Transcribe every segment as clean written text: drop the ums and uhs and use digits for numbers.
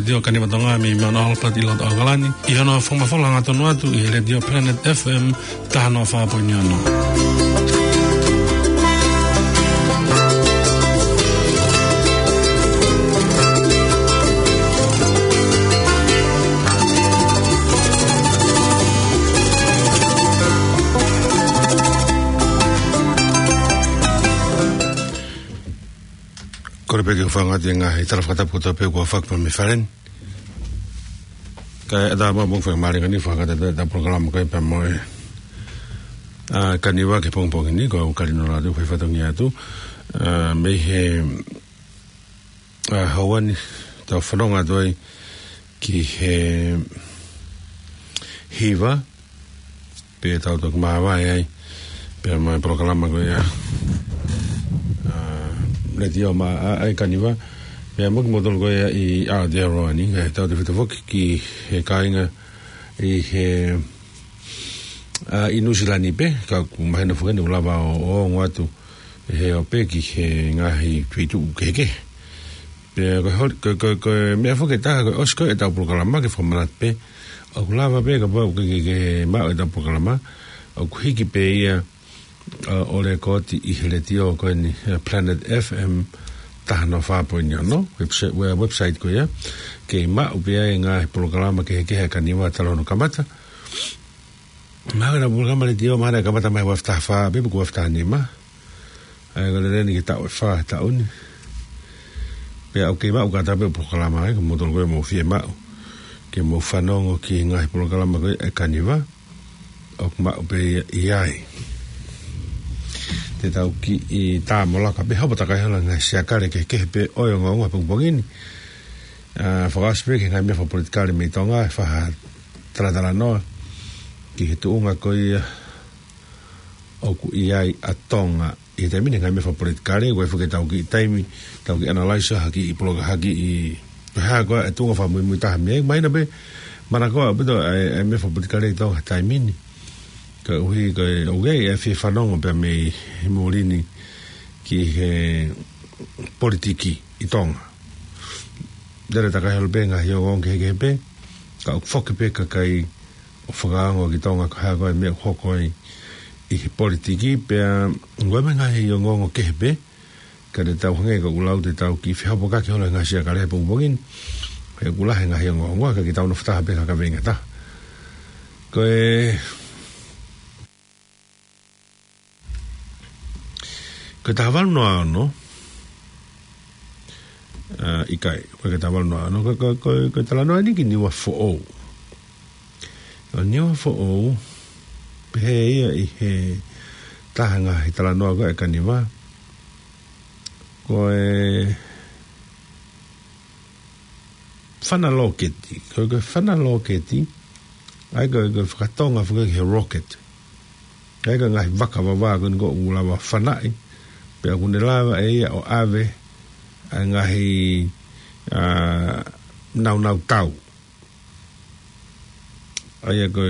dio kanimatonga mi mana alpat ilot agalani ihono fonga ngatono atu i Radio Planet FM tahano fa ponyono. Korepeke ufanga tinga itaraf kata puto pe ko fak pa mi faren ka da ma bong fa mari ngani fa kata da program ko pa mo kaniwa ke pong pong ni ko kalino radio fa fa tongia tu me he hawan ta fonga doi ki he hiva pe ta to ma va ai pe ma programa ko ya le dio ma ai kaniwa pe mo modol go i a de running e ta de fotofok ki he kainga i he inusilani pe ka ma no fuga no lava o ngatu he o pe ki he ngahi pitu keke pe ko me foke ta ko osko e ta programa ke format pe o lava pe ka po ke ma e ta programa o hiki pe ia o le koti i hele tio ko ni Planet FM tahano fa ponyo no website ko ya ke ma ubia nga programa ke kaniwa talo no kamata ma na programa le tio ma na kamata mai wafta fa be ko wafta ni ma ai ga le ni ta fa ta un pe o ke ma o ka ta be programa ko mo tol ko mo fie ma ke mo fa no ki nga programa ko kaniwa o ma be ai te tau ki i tā molaka pe hapa taka hala ngai siakare ke pe oio ngā unga pungpongini whakaspe ke ngai mea whapolitikare me tonga e whaha taratara noa ki he tu unga koi oku i ai a tonga i te mine ngai mea whapolitikare koe whuke tau ki i taimi tau ki analysa haki i poloka haki i haa koa e tunga wha mui taha mea maina pe mana koa pito e mea whapolitikare i tonga taimini ka uhi ka e fi whanonga pe me morini ki he politiki i tonga. Dere taka helo pe ngā hio ngong ke pe, ka u whoke pe ka kai o whakaango ki tonga ka hea koe mea hoko i he politiki pe ngoi me ngā hio ngong ke pe, ka te tau hange ka ulau te tau ki whihapo ka ki hola ngā sia ka rehe pungpongin, ka ulahe ngā hio ngong ka ki tau no whataha pe ka venga ta. Koe ka tawalu noa no ikai ka tawalu noa no ka tala noa ni ki niwa fo'o niwa fo'o pe ia i he tahanga i tala noa ka e ka niwa ko e whanaloketi ko whanaloketi ai ka whakatonga whaka he rocket ai ka ngahi waka wawa kuni ko ulawa whanai pe akune lava e ia o ave a ngahi nau tau aia koe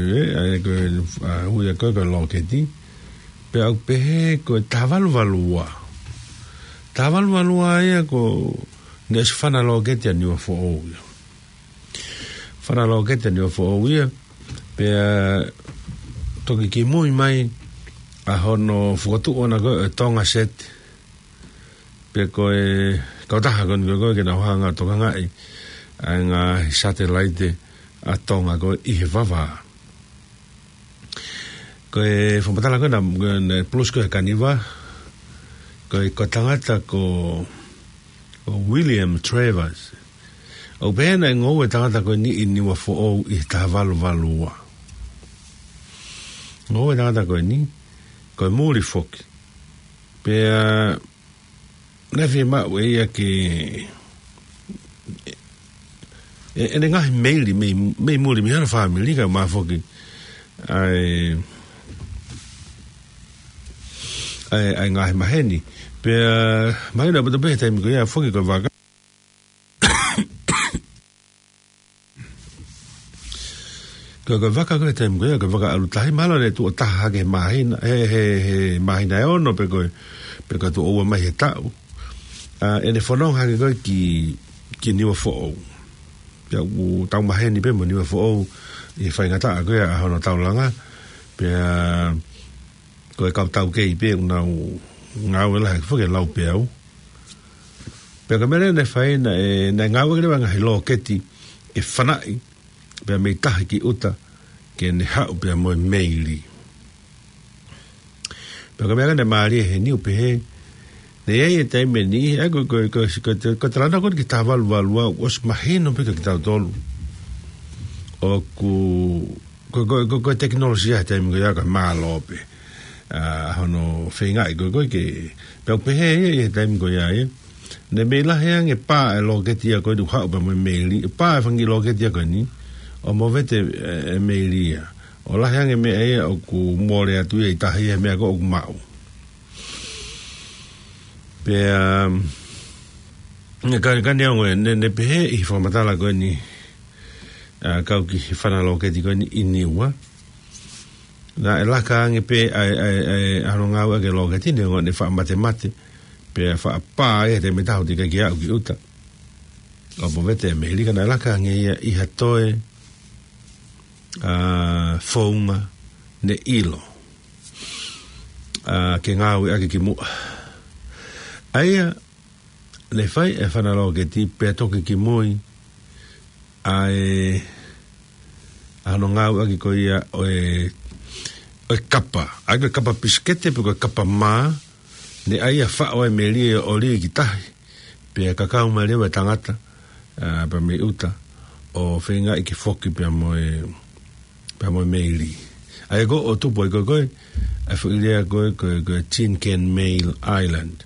huia koe loketi pe au pehe koe tavalu valua ia ko nes whana loketi a niwa fo'o ia whana loketi a niwa fo'o ia pe toki ki mui mai a hono fuatu ona ko tonga set pe ko e kautaha kon ko ke na hanga toka ngai nga satellite a tonga ko i he vava ko e fompatala ko na plus ko kaniva ko e kotangata ko William Travers o bena ngo e tangata ko ni wa fo o i tavalu valua ngo e tangata ko ni ko muri foki pe na fi ma we ya ke e nga mail me muri mi ana family ka ma foki ai nga ma heni pe mai na bodo be time ko ya foki ko vaga ko vaka ko tem ko vaka alu tahi malo le tu taha ke mahina he mahina e ono pe ko tu o mai ta ene fonong ha ko ki ni o fo pe u tau maheni pe mo ni fo e fai ngata ko ya hono tau langa pe ko ka tau ke pe na ngau la fo ke lau pe au pe ka mele ne fai na ngau ke banga hilo keti e fanai pe me tahi ki uta ke ne ha pe mo meili pe ka mele ne mari he ni pe he ne ye te me ni ko trana ko ki tava valua os mahino pe ki tava tolu o ko tecnologia te me ya ka malo pe hono feinga ko ke pe he te me ko ya ne me la hang e pa lo ke tia ko du ha ba me meli pa fangi lo ke tia ko ni o mo vete melia o la hang e me e o ku more atu e tahi e me ko mau pe ka ne pe i formata la ko ni ka ki fana lo ke ti ko ni iniwa na la ka nge pe ai aronga wa ke lo ke ti ne fa mate pe fa pa e te meta di ka ki uta o bo vete me li kana la ka nge i hatoe foma ne ilo ke ngau e ki mu aia le fai e fana lo ke ti pe toke ki moi ai ano ngau aki ko ia o kapa ai ko kapa piskete pe ko kapa ma ne aia fa o meli o li ki tahi pe kakau ma le tangata pa me uta o fenga iki foki pe mo meli ai go o tupo ko a fu ile go Tin Can Mail Island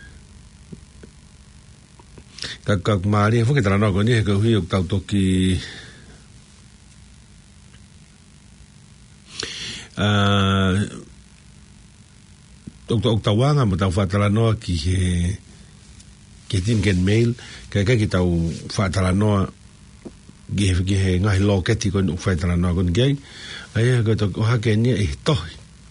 kak mari fu ke trano ko ni ko hui o tau toki tawanga mo tau fatalanoa ki Tin Can Mail ka ki tau fatalanoa ge ngai lo ke ti ko fatalanoa ko ngai ai ko to ha ke ni e to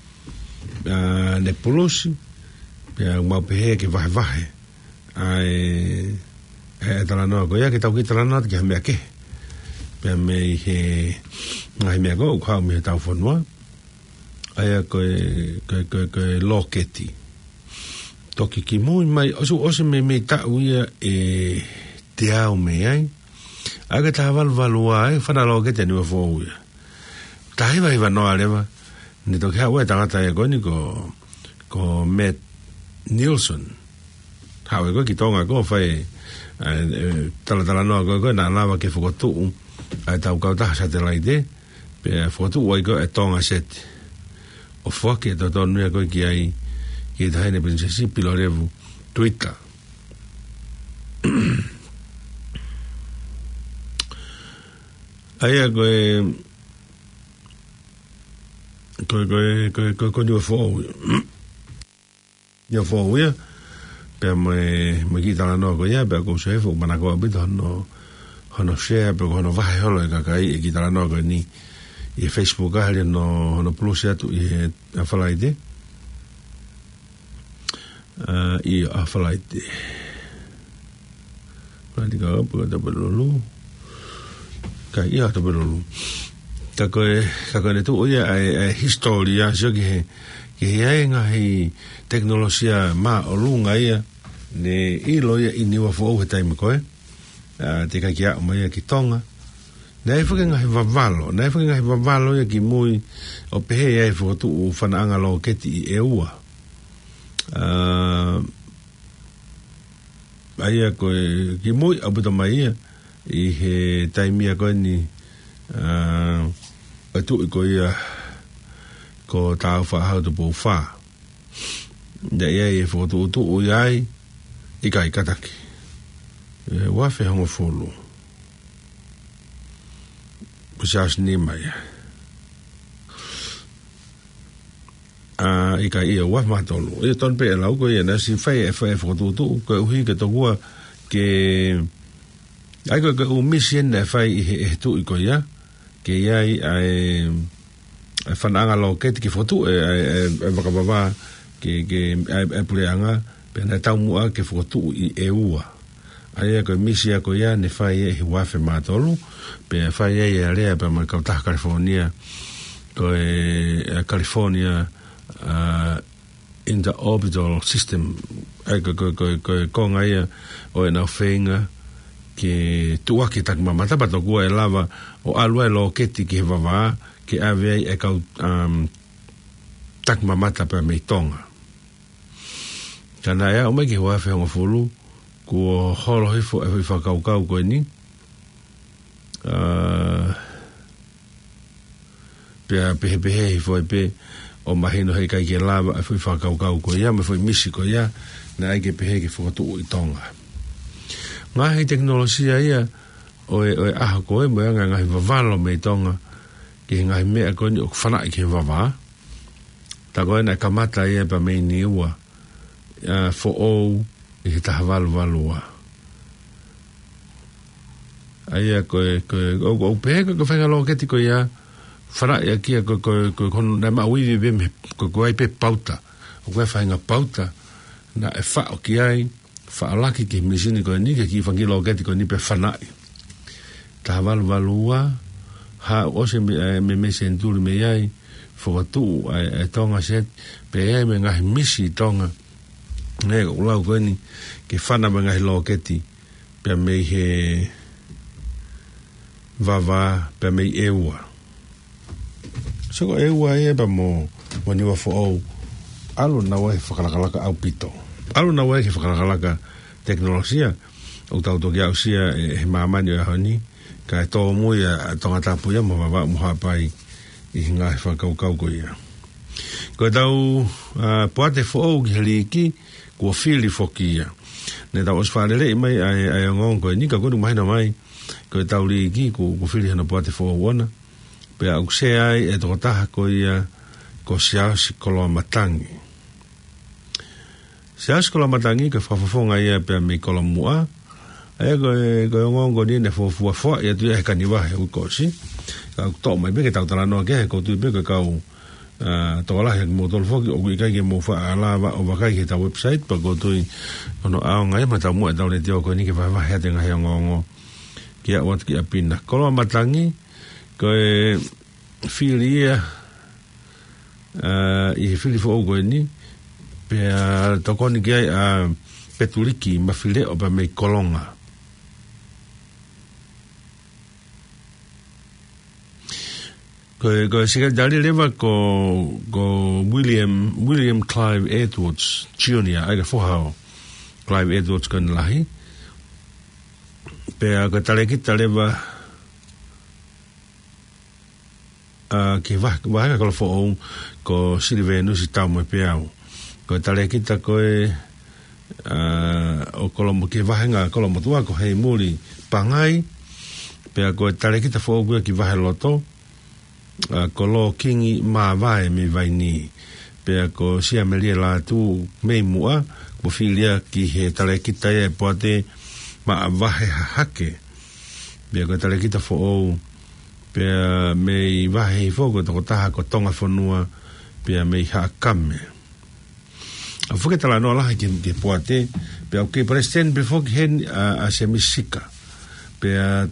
ne polosi pe ma pe ke vai ai talanoa ko ya ke tau ki talanoa ke me ke pe me he ngai me go ka me tau fonwa ai ko loketi toki ki muy mai oso me ta uia te au me ai aga ta valua ai fana loketi ni fo uia ta iva no aleva ni to ka wa ta e ko ni ko Matt Nielsen ha we ko ki tonga ko fai tala no ko na lava ke fo tu ai ta ka ta satellite pe fo tu wa ko e tonga set o foke to no ko ki ai ki ta ne pense si pilorevu Twitter ai ko ni fo ya pe me ki tala no ko ya pe ko se fo mana ko bi no hono share pe hono vai holo ka kai ki tala no ko ni e Facebook ali no plus ya tu e a falaide e a falaide quando ga po da belulu ka ia to belulu ka ko ne tu o ya historia jo que ai ngai teknologia ma o lunga ia ne ilo ia ini wa fo o time ko te ka kia mai ki tonga nei fu ngai vavalo ia ki muy o pe ai fo tu fana anga lo ke ti e ua ai ko ki muy abu to mai i he time ia ko ni tu ko ia ko tau fa ha to bo fa de ye fo tu o yai i kai kataki wa fe homo folo pusas ni mai i kai wa ma tolo e ton pe la ko ye na si fa fo tu ko hui ke to wa ke ai ko o mission na fa i tu ko ya ke yai ai fananga lo ke ki fotu bakababa ke puleanga pena tau mua ke fotu i eua Aia ko misi ko ia ne fai e wafe matolu pe fai e area pe ma kauta California ko California interorbital system ko ngai o na fenga ke tua ki tak mamata pato ko e lava o alwa lo keti ki vava ke ave e ka tak mamata pe me tonga kana ya o me ki wafe ngo fulu ko holo hifo e fa kau ko ni pe hifo pe o mahino he kai ke lava e fa kau ko ya me foi misi ko ya na ai ke pe ke fo tu i tonga nga he teknologia ia o a ko e mo nga hi valo me tonga ke nga me ko ni o fana ke vava ta ko na kamata ia pa me ni wa for all i ta valua ai ko pe ko fa lo ke ti ko ya fara ya ki ko na ma wi be me ko ai pe pauta o ko fa nga pauta na e fa o ki ai fa la ki me sini ko ni ke ki fa lo ke ti ko ni pe fana ta valua ha o se me sentur me ai fo tu e tonga set pe me nga misi tonga ne ko la ko ni ke fana ba ngai loketi pe me he vava pe me ewa so ewa e ba mo wani wa fo alu na wa fakalaka au pito alu na wa fakalaka teknologia o tau to ya usia e mama ni hani ka to mo ya to ngata pu ya mo va mo ha pai i ngai fa kau ko ya ko tau poate fo geliki ko fili fokia ne da os falele mai ai ngon ko ni ka ko mai na mai ko tauli ki ko fili na poate fo wona pe au se ai e to ta ko ia ko sia sikolo matangi sia sikolo matangi ka fa nga ia pe me kolo mua ai ko ngon ko ni ne fo ya tu e ka ni wa ko si ka to mai be ke ta tala no ke ko tu be ka to la he mo tol fo o ka ke mo fa ala o va ka ke ta website pa go tu no a ngai ma ta mo ta le tio ko ni ke va he te ngai ngo ki a wat ki a pina ko matangi ko filia i fili fo go ni pe to ko ni ke a petuliki ma file o ba me kolonga ko siga dali leva ko William Clive Edwards Jr. ai fo ha Clive Edwards kan lahi pe ko tale ki leva ke va ko fo ko silvenu si tamo pe au ko tale ki ta ko o kolombo ke va nga kolombo tua ko hei muri pangai pe ko tale ki ta fo go ki va loto ko lo kingi ma vai me vai ni pe ko sia melia la tu me mua ko filia ki he tale kita e poate ma vai hake pe ko tale kita fo pe me vai fo ko ta ko tonga fonua pe me ha kame a fo ke tala no la ki poate pe o ke presten before hen a semisika pe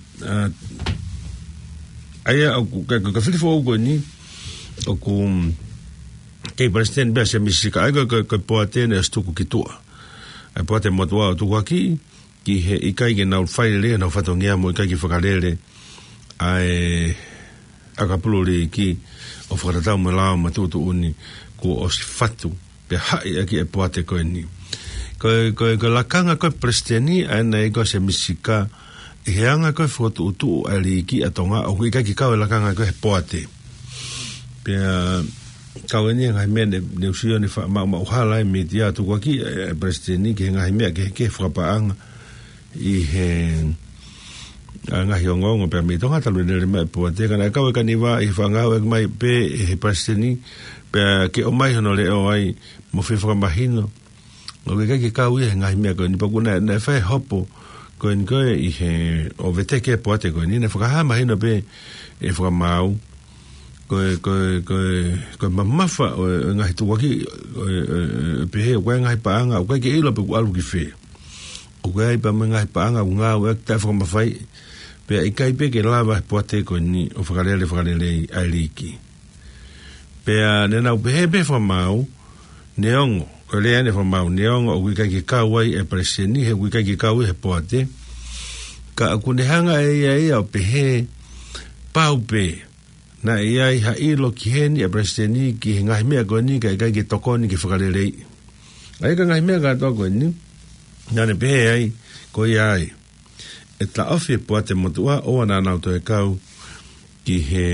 aya ka fili fo go ni o ku ke president be se misika ai ko poate ne stu ku kitua ai poate mo tua tu ki he ikai ge na fai le na fatongia mo ikai ki fokalele ai akapulori ki o fora mo la mo tu uni ku o fatu pe hai aki e poate ko ni ko la kanga ko presidenti ai na go se misika heanga ko foto tu ali ki atonga o ki ka la kanga ko poate pe ka wenia ngai men de usio ni fa ma hala media tu ko ki presidenti ki ngai me ke frapa ang i he anga hiongo ngo pe me tonga talu ne me poate kana ka ka ni va i fanga o mai pe he presidenti pe ke o mai no le o ai mo fi fra mahino o ki ka wi ngai me ko ni pa kuna na fa hopo ko i he o vete ke poate ko ni ne fra ha mahino pe e fra mau ko mamafa ngai tu ki pe he wa ngai pa anga o ki ilo pe alu ki fe o gai pa menga pa anga unga o ta fo ma fai pe ai kai pe ke lava poate ko ni o fagalele ai liki pe ne na pe fo mau neongo ko le ane fo mau neongo o kai ki kawai e preseni he kai ki kawai he poate ka ku ne hanga ai o pe he pau pe na ai ha ilo ki heni e preseni ki ngai me ko ni kai ki tokoni ki fagalele ai ka ngai me ga to ko ni na ne pe ai ko ai e ta ofi poate motua o ana na to e kau ki he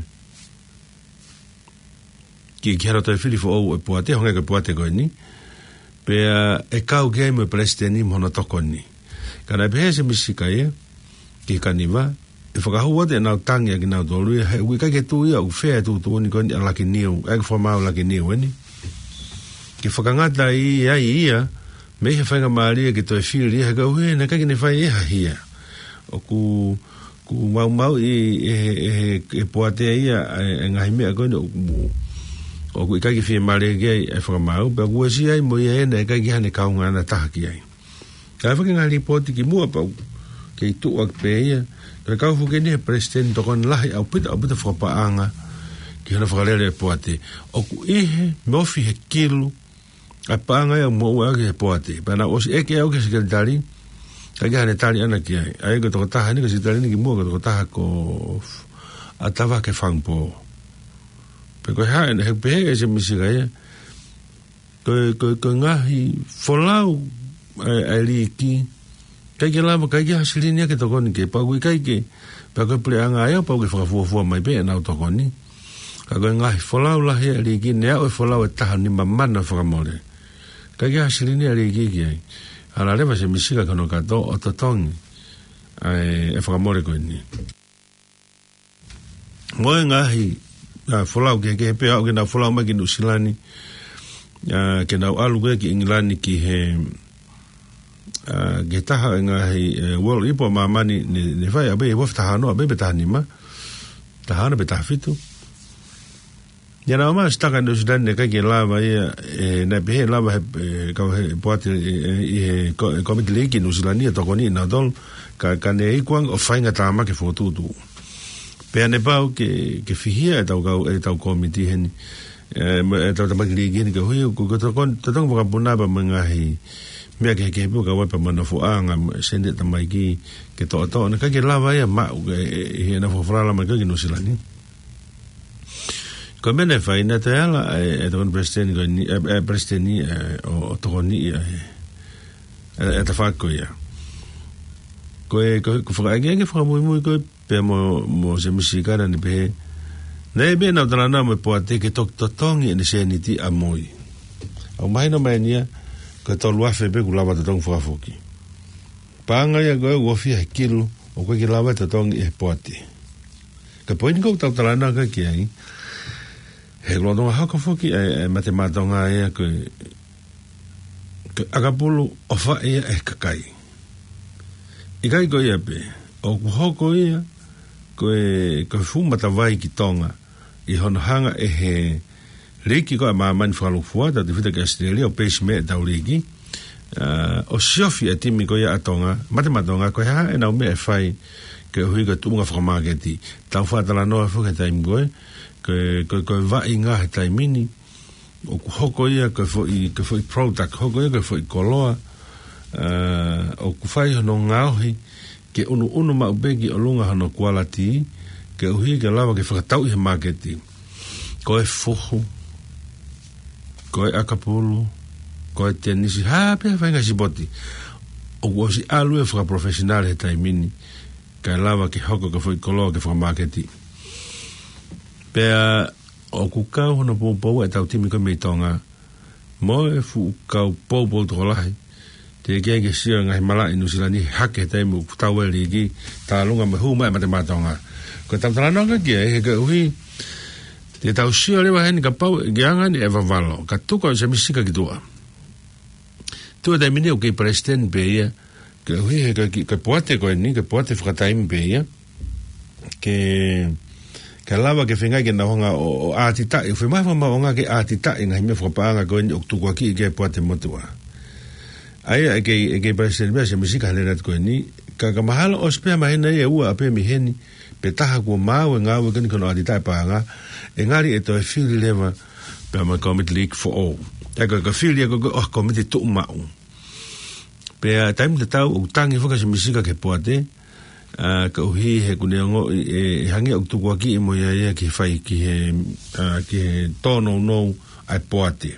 ki kera to e fili fo o e poate honga ke poate ko ni pe e kau game presidenti mona tokoni kana be se misika ye ki kaniva e foka ho de na tangi ki na do lu e wi ka ke tu ya u fe tu ni ko la ki ni e fo ma la ki ni ni ki foka ngata ia me he fanga mari ki to e fili he go he na ka ki ne fai e ha hia o ku mau e poate ia ngai me ko o ku ka ki fi mare ge e fa mau ba ku si ai mo ye na ka ki hane ka nga na ta ki ai ka fa ki ngai report ki mo pa ke tu ak pe ia ka fu ke ni president to kon la au pita fa pa anga ki na fa le poate o ku e mo fi he kilo a pa anga ya mo wa ke poate pa na o si e ke au ke sekretari kaya hane tali ana ki ai ko to taha ni ko si tali ni ki mo ko to taha ko atava ke fangpo pe ko ha ne pe e se misi ga ko ngahi folau ai li ki kaya la mo kaya hasili ni ke to kon ke pa ku kai ke pa ko ple anga ai pa ko fa fu mai pe na to kon ni ka ko ngahi folau la he li ki ne o folau taha ni mamana fa mole kaya hasili ni li ki ai ala leva se misika kono kato o totongi e whakamore koe ni moe ngahi wholau ke pea o ke na wholau mai ki Nusilani ke nau alu ke ki Ingilani ki he ke taha ngahi World Ipo mamani ne whai abe e waftaha no abe betahani ma tahana betafitu ya na ma staka no sudan ne kai lava ia na be lava ka poate e komit leki no sulani to koni na dol ka ne ikwang o fainga tama ke foto tu pe ne pau ke fihia ta ka komiti hen ta ma leki ni ka hu ko to kon to tong ka buna ba mangahi me ke bu ka wa pa mana fu anga sende ta mai ki ke to na ka lava ia ma e na fo frala ma ke no sulani come ne fai na te ala e don presidenti o toni e ta fa ko ia ko fa ge fa mo ko pe mo se musicana ne be ne be na dra na mo poate ke tok tongi ne seniti a moi o mai no mania ko to lua fe be ku lava tong fa foki panga ia go fi kilo o ko ki lava tong e poate ka point ko ta dra na ka ki ai he lono haka foki e matematonga e ko agapulu o fa e kakai ikai ko ia pe o hoko ia ko fuma ta vai ki tonga i hono hanga e he leki ko ma man falu fuata de vita Australia o peixe me da leki o sofi atimi ko ia atonga matematonga ko ha e na me fai ke hui ko tunga fromageti tau fata la no fo ke time go ko va inga tai mini o hoko ia ko foi product hoko ia ko foi koloa o ku fai no ngauhi ke unu ma begi o lunga no quality ke uhi ke lava ke fatau i marketing ko e fuhu ko e akapulu ko e tenisi ha pe fa nga siboti o si alu e fra professional e tai mini ke lava ke hoko ke foi koloa ke fra marketing pe o ku ka hono po e tau timi ko me tonga mo e fu ka po trolai te ke sia ngai mala inu silani hake te mu tau e ligi ta lunga me hu mai matematonga ko tam trano ka ke ke ui te tau sia le wa hen ka pau geanga ni eva valo ka tu ko se misika ki tua tu da mini o ke president be ia ke ui ke poate ko ni ke poate fra time be ia ke lava ke finga ke na honga o atita e foi mai fama honga ke atita e ngai me fra panga ko ni oktu ko ki ke poate motua ai ke president me se musika le rat ko ni ka mahalo ospe mahena e ua pe mi heni pe taha ko mau nga we kan kono adita pa nga e ngari e to e feel leva pe ma committee league for all ka feel ye go committee to mau pe time de tau o tangi foka se musika ke poate ka uhi he kunengo e hangi o tu ki mo ya ki fai ki he ki tono no ai poate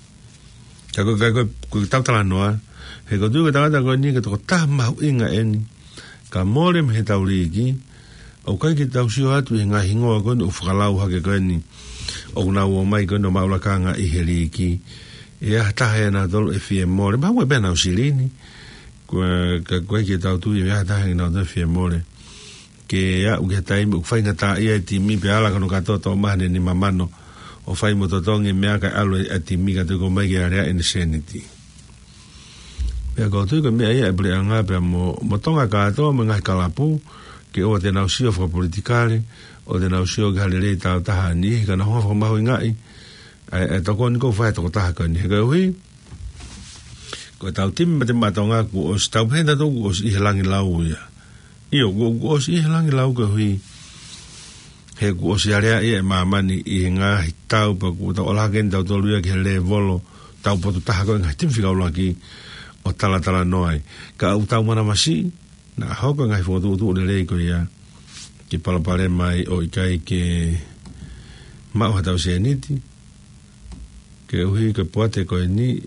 ko tau tala noa he ko tu ka ta ko ni ka to ta ma inga en ka more me tau ligi o kai ki tau sio atu nga hingo ko no fukalau ha ke ko ni o na o mai ko no maula kanga i he ligi e ta he na dol e fie more ma we bena usilini ka ki tau tu e ta he na do fie more ke ya u ke tai u fai ngata ia ti mi pe ala ko ka to ma ni mamano o fai mototongi mea ka alo ati mika te ko mai area insanity. Pea ko tui ko mea ia e bre anga pea mo tonga ka atoa mo ngai kalapu ke o te nau sio whaka politikare o te nau sio ke halirei tau taha ni ka na hoa whaka mahu ngai e toko ni ko whai toko taha ka ni heka hui ko tau timi mate matonga ku o si tau penda toku o si ihe langi lau ia iyo o si ihe langi lau ka hui he ku o si area ia e mamani i ngā hi tau pa ku tau ola gen tau tolu ia ki he le volo tau potu taha koe ngā tim whika ula ki o tala noai ka au tau mana masi na hauka ngai whotu utu o le rei ko ia ki palapare mai o ikai ke mau hatau se niti ke uhi ke poate koe ni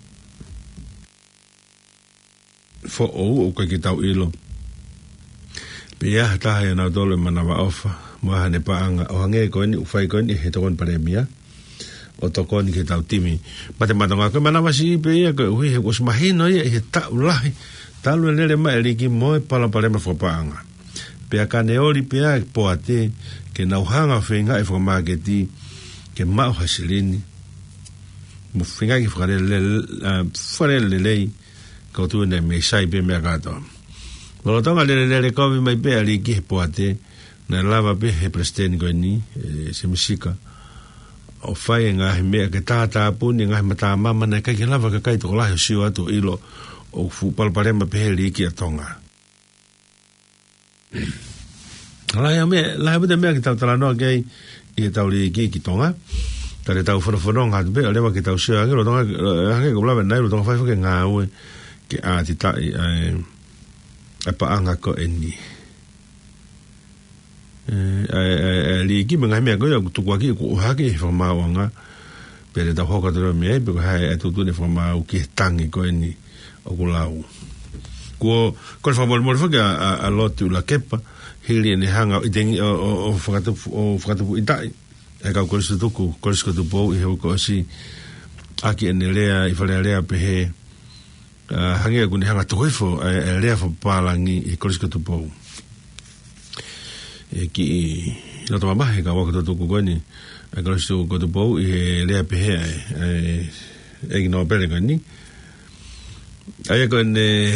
fo o koe ki tau ilo pe ia hataha ia nau tolu mana wa ofa mua hane paanga o hange ko ni ufai ko ni he tokon paremia o tokon ki tau timi mate matonga ko mana wasi pe ia ko hui he was mahino ia he tau lahi talu lele ma eliki moe pala parema fo paanga pe aka neori pe a poate ke nau hanga whenga e whakamageti ke mau hasilini mo whenga ki whare lelei ko tu ne me sai pe mea katoa lo tonga lele kovi mai pe eliki he poate na lava pe he presidente ko ni se musika o fai nga he mea ke tata puni nga he mata mama na kai lava ka kai to la sio atu ilo o fu palparema pe he liki atonga la ya me la bude me ke tala no ke i tau liki ki tonga tare tau fono nga be le wa ke tau sio ke lo tonga ke ko lava nai lo tonga fai ke nga we ke a ti ta e pa anga ko eni li ki menga me ko tu kwa ki ko ha ki forma wanga pere da hoka de me be ko ha tu tu ne forma o ki tangi ko ni o ko lau ko forma mo ka a lot tu la kepa hili ne hanga i tengi o fakatu itai e ka ko su tu ko su tu po i ko si aki en lea i fale lea pe he hange ko ni hanga to fo lea fo palangi i ko su tu po ki lo toma mahe ka waka to ko ni e ko su ko to po i le pe e no pele ko ni ai ko ne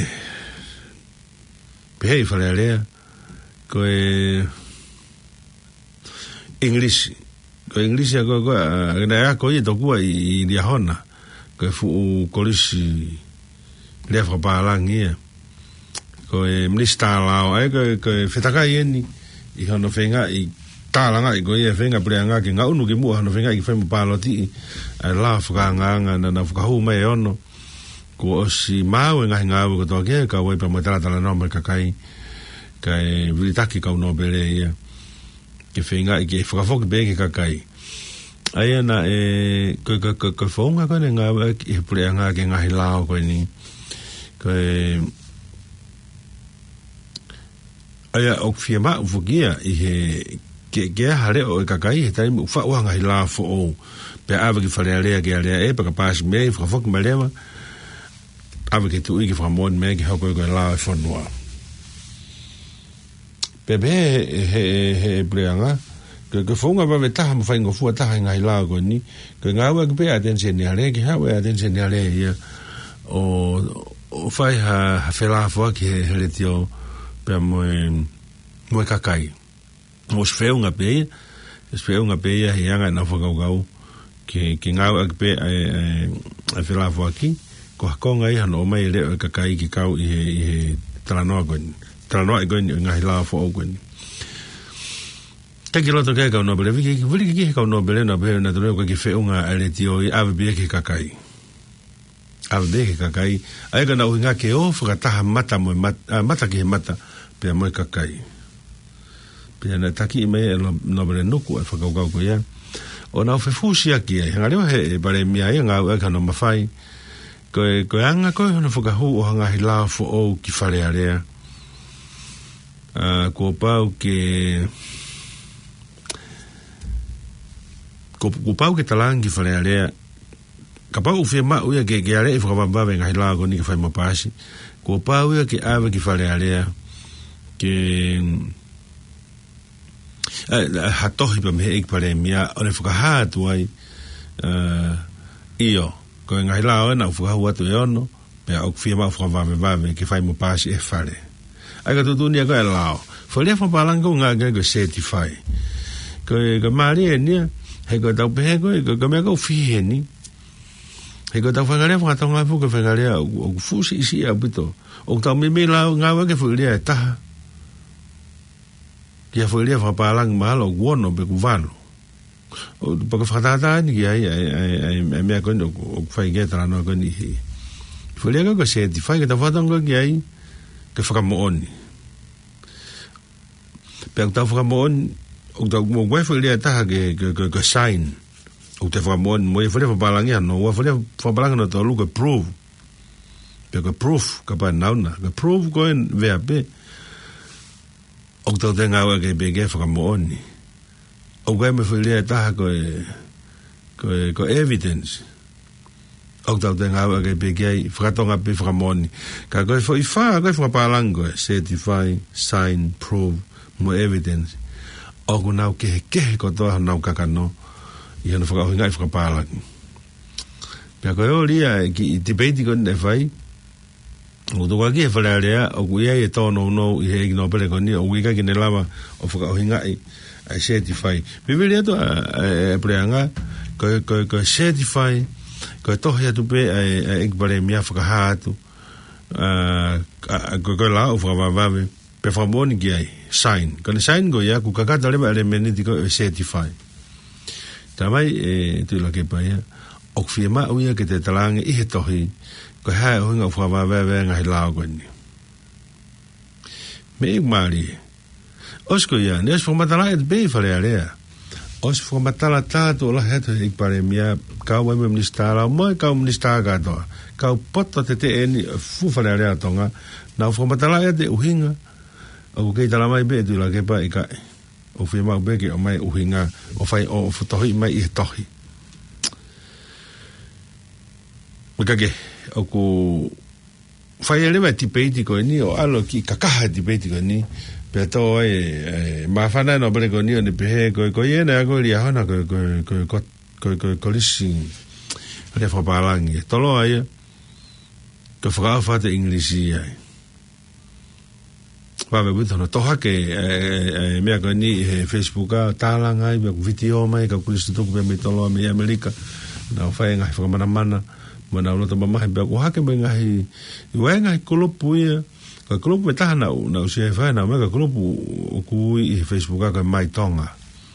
pe fa le ko english ko na ko i to ko i dia hona ko fu ko lisi le fa pa langi ko minista lao ai ko fetaka ni i hono whenga i tālanga i koe e whenga preanga ki ngā unu ki mua hono whenga i whenga pāloti i la whakanganga na whakahu mai ono ko o si mau e ngahi ngāu ko toke ka wai pa mai talatala no mai kakai ka e vilitaki kau no bere ia ki whenga i ki whakafoki be ki kakai ai ana e ko whaunga kone ngāu i preanga ki ngahi lao koe ni ko e aya o fiema o fogia i he ke hare o kakai he tai mu fa wa ngai la fo o pe ave ki fale ale ke ale e pa pas me fa fok malema ave ki tu i ki fa mon me ki ha ko la fo noa pe be he bleanga ke fonga va veta mo fa ngo fu ta ngai la ko ni ke nga wa ke pe attention ni ale ki ha wa attention ni ale ia o fa ha fela fo ki he tio pe mo kakai os feunga pe hianga na fogau ke ngau ak pe a fela fo aquí ko konga I hano mai le ka kai ki kau I tranoa gon tranoa gon ngai la fo gon taki loto kai ka no bele viki ki ka no bele na bele na tro ko ki fe unga ale tio I ave be ki ka kai ave be ki ka kai ai ka na unga ke o fra ta mata mo mata ki mata pe mo ka kai pe na taki mai no bele no ko fa ka ko ya o na fe fusia ki nga le he bare mi ai nga ka no mafai ko anga ko no fuka hu o nga hila fo o ki fale area ko pau ke talangi fale area ka pau fe ma o ke ale fo ba ba nga hila ko ni ka fa mo pasi ko pau ke ave ki fale area ke hatohi pa me ik pare mia o le fuka tu ai io ko ngai la na fuka tu ono pe au firma fra va ke fai mo pasi e fare ai ka tu ni ko la fo le fo palango nga ga certify ko mari ni he ko ta pe ko me ko fi ni he ko ta fa ngale fa ta nga fu ko fa ngale o fu si abito o ta me la nga wa ke fu le ta kia foi lea whapalang mahalo guono pe kuvalo. O paka whakatata ni ki ai mea koni o whai getara noa koni hi. Foi lea kaka seti, whai ke ta whatonga ki ai ke whakamooni. Pe au tau whakamooni, o tau mo wai foi lea taha ke sign. O te whakamooni, mo i foi lea whapalangi ano, o foi lea whapalangi no tau luka prove. Pe ka proof, ka pa nauna, ka prove koen vea pe. O tau te ngā wake peke whakamooni. O kai me whulea taha ko evidence. O tau te ngā wake peke ai whakatonga pe whakamooni. Ka koe whai whakapalango certify, sign, prove, mo evidence. O ku nau kehe ko toa nau kakano I hana whakaohingai whakapalangi. Pea koe o lia ki debate ko ne whai o to ki fa le o ku ia e tono no I he no pele koni o wika ki ne lava o fuka o hinga I certify me vele to preanga ko certify ko to ya tu pe e bare mia fuka ha tu ko la o fuka va pe fa boni ki ai sign ko sign go ya ku ka ka le le meniti ko certify tamai tu la ke pa ya o firma o ya ke te talange I he tohi ko hae o hinga whaka wawe ngai lao koni. Me ik maari. Osko ia, ni os whamatala e te bei whare area. Os whamatala tātu o la heto ik pare mia kau wai me ministara, moi kau ministara katoa. Kau poto te eni fu whare area tonga, na whamatala e te uhinga. O kei tala mai be tu la kepa I kai. O whi mau beke o mai uhinga, o whai o futohi mai I he tohi. Mikake. O ku whai alewa tipeiti ko ni o alo ki kakaha tipeiti ko ni pe to mawhana no bere ko ni o ni pehe ko iena ko lia hana ko lisi le whapalangi tolo ai ko whakawhata inglisi ai wawe witono toha ke mea ko ni Facebook a tālanga ai mea ku video mai ka kulisi tuku pe me tolo me Amerika na whai ngai whakamanamana mana ulo ta mama be ko hake be ngai wenga kolopu ia ka kolopu ta na usia fa na me ka kolopu ku I Facebook ka mai tongan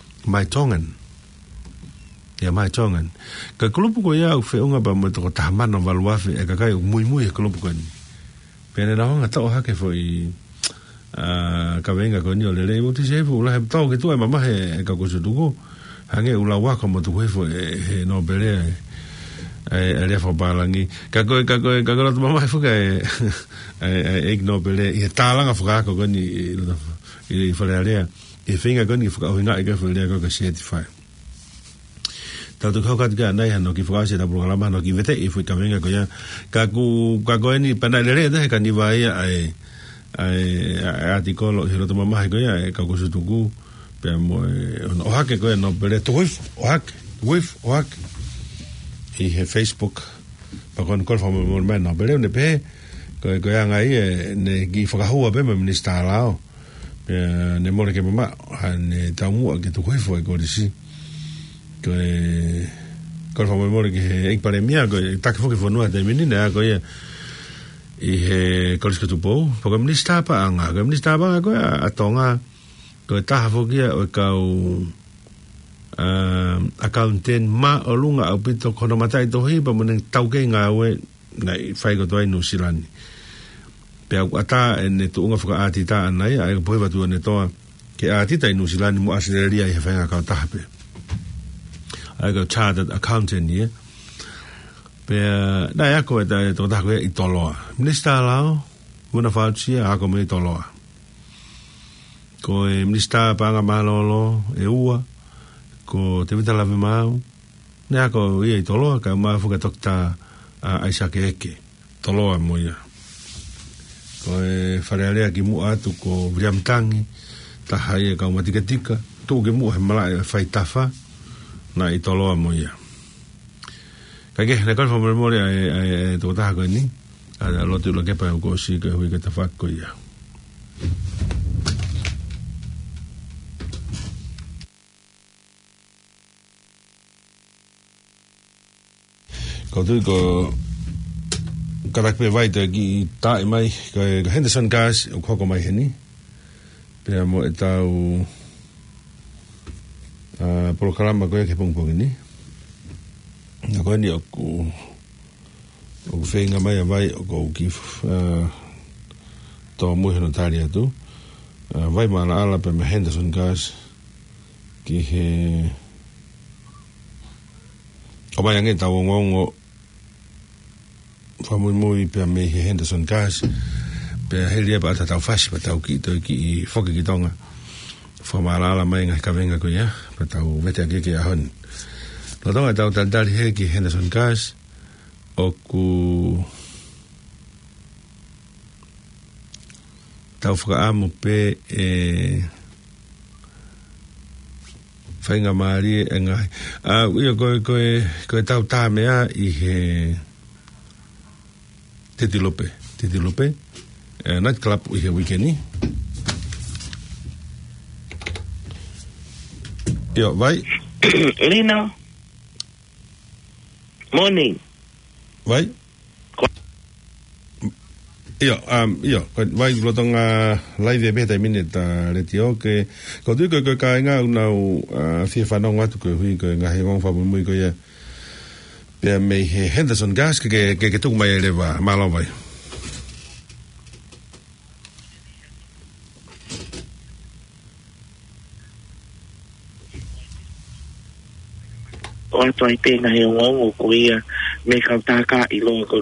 ka kolopu ko ia u fe unga ba mo to ta mana valuafe e ka kai muy kolopu ko ni pene na nga ta hake foi ka venga ko ni o le mo ti se fu la he to ke tu mama he ka ko su dugo hange ula wa ko mo tu he fo he no bele le fa balangi ka ko to mama fuka ignobele I talanga fuka ko ni I falea I finga ko ni fuka o hinga ka falea ko certify ta to ka ga nai hano ki fuka se da programa no ki vete I fuka venga ko ya ka ko ni panale de ka ni vai ai articolo hero to mama ko ya ka ko su tugu pe mo o hake ko no bele to o hake I he Facebook pa kon kol fa mo men no bele ne pe ko anga I ne gi whakahua pe me minister lao ne more ke mama ne tamu ke tu koe foi ko disi ko ko fa mo ki ek pare mia ko tak fo ki fo no te menina ko ia I he kolis tu po ko minista pa anga ko minista pa ko atonga ko ta fo ki o ka accountant ma o lunga au pito kono matai to hi pa mo tau ke nga we nei fai ko toi no silani pe ata ne tu unga fo ati ta nai ai po ba tu ne to ke ati ta no silani mo asileria I fa nga ka ta pe ai ko chartered accountant ni pe na ya ko ta to ta ko I tolo minista lao una falsi a ko me tolo ko minista pa nga malolo e ua ko te vita lave mau nea ko ia I toloa ka maa fuka tokta ai sake eke toloa mo ia ko wharearea ki mua atu ko vriamtangi taha ia ka umatikatika tō ke mua he mala e whai tafa na I toloa mo ia ka ke ne kalfa mori ai tō taha koe ni a lotu lo kepa ko si ka hui ka tawhako ia ko tu ko karak pe vai te ki tai mai ko Henderson gas o ko mai heni pe mo etau programa ko ke pong ni na ko ni o fenga mai ko ki to mo no taria tu vai mala ala pe Henderson gas ki he o mai ngai tau ngongo fa muy pe me Henderson gas pe helia ba tau fast pa tau ki to ki foki ki tonga fa mala mai ngai ka venga ko ya pa tau vete ki ahon lo tonga tau tal he ki Henderson gas o ku tau fra amo pe fainga mari engai ia ko tau ta mea I he Titi Lope night club I he weekend yo vai Lino morning vai yo vai blotong live beta minute letio ke ko tu ko ka nga una fi fa no ngatu ko hui ko nga he ngong fa muy ko ya pe me Henderson gas ke tu mai le va malo vai o toi pe nga he ngong ko ia me ka ta ka I lo ko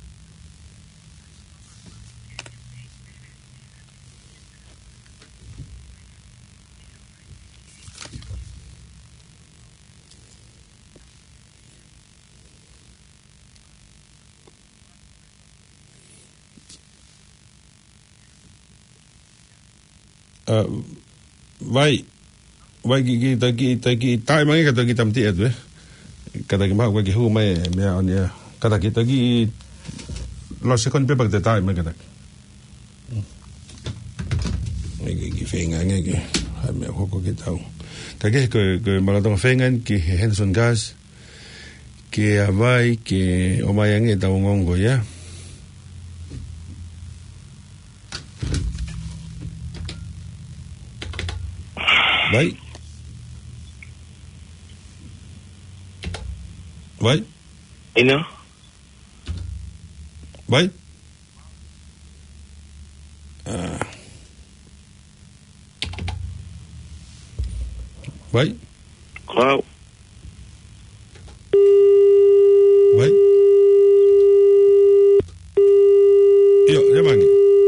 vai ki tai mai ka ki tam ti atu kada ki ma ko ki hu mai me on ya kada ki lo second paper de tai mai kada ki fenga nge ha me ko ki tau ka ke ko maratong fenga ki Henderson gas ki vai ki o mai nge tau ngongo ya vai Ino vai vai wow vai yo ya mangi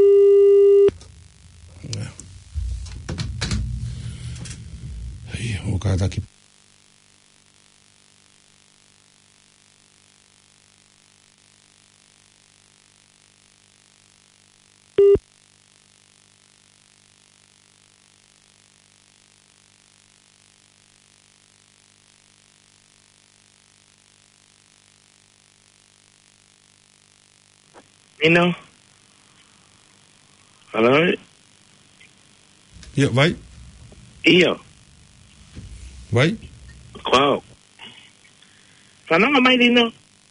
o kada ki Ino hello yo vai iyo vai wow Whanonga mai rino.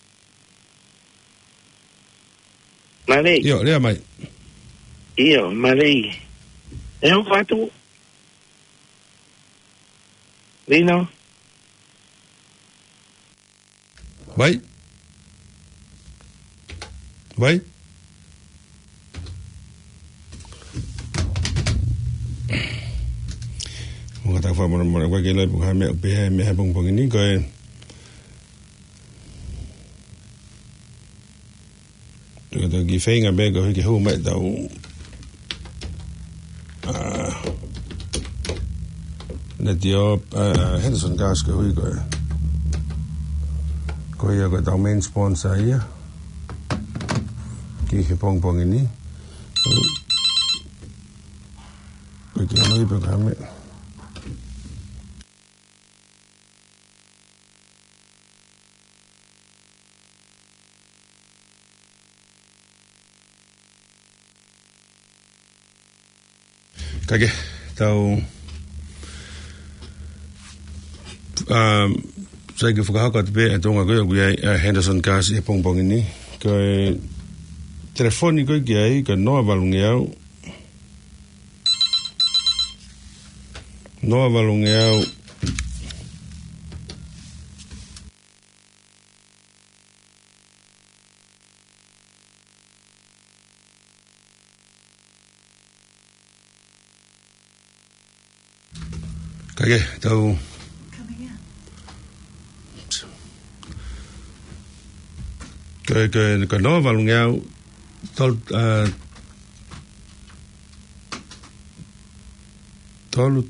Marei. Io, lea mai. Io, marei. E ho fatto. Rino. Vai. Vai. Mga tao fa mo mo kwa kila bu ha me me ha bong bong ni ko to gi fenga be go ki ho me da na dio Henderson gas ko ko ya ko da main sponsor ya ki he bong bong ni ko ki no ibe ka me kage tau sai ke fuka ka te tonga ko ya Henderson gas e pong pong ni ko telefoni ko ki ai ka no avalungeau kage tau ke no valungau tolu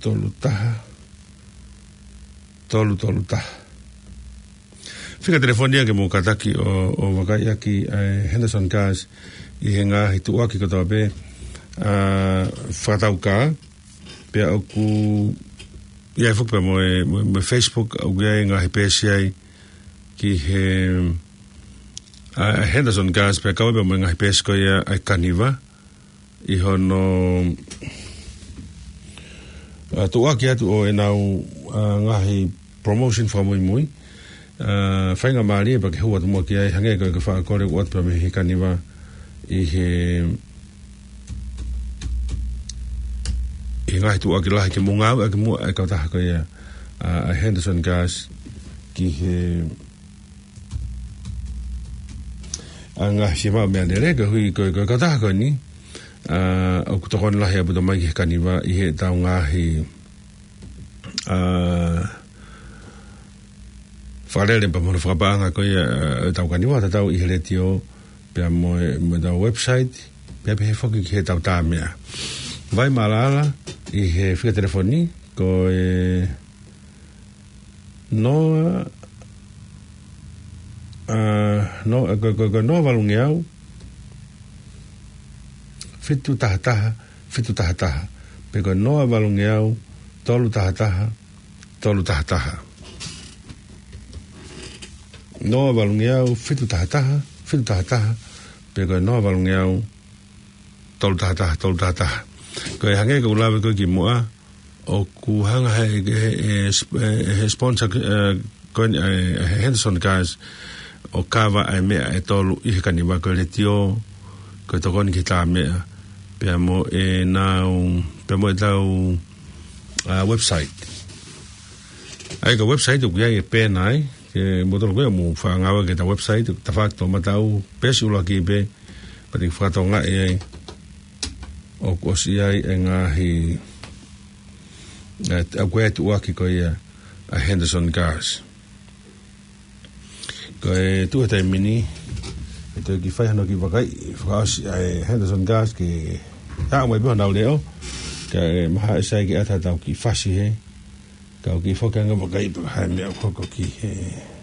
taha fika telefonia ke mo kataki o wakaya ki Henderson gas I henga hitu aki katoa pe whakatauka pe aku ia fuk pe mo Facebook au ia ngā he pēsiai ki he Henderson gas pe kawe pe mo ngā he pēsiko ia ai kaniva I hono tu aki atu o e nau ngā he promotion whamui whainga maari e pa ke hua tu mua ki ai hange koe ka whaakore o atu pe me he kaniva I he I ngai tu aki lahi ke mungau aki mua e kautaha ko ia a Henderson gas ki he a ngā si mau mea nere ka hui ko kautaha ko ni o kutokon lahi abu to mai ki he kaniva I he tau ngahi wharere pa mono whakapaanga ko ia tau kaniva ta tau I he retio pia mo tau website pia pe he whoki ki he tau tā mea vai malala I he whika telefoni ko noa ko noa walungi au fitu taha pe ko noa walungi au tolu taha noa walungi au fitu taha pe ko noa walungi au tolu taha ko e hange ko lawe ko ki moa o ku hanga he sponsor ko Henderson gas o kawa ai mea e tolu I he kaniwa ko le tio ko tokoni ki tā mea pia mo e nau pia mo e tau website ai ka website o kia e pēnai ke motoro koe mo whaangawa ke ta website ta whakto matau pesi ula ki pe pati whakatonga e ai o kosi ai e ngahi a koe tu aki ko ia a Henderson gas ko e tu e mini e te ki whaihano ki wakai whakaosi a Henderson gas ki a mai biho nau leo ka e maha e sai ki ata tau ki whasi he ka o ki whakanga wakai pa hai mea koko ki he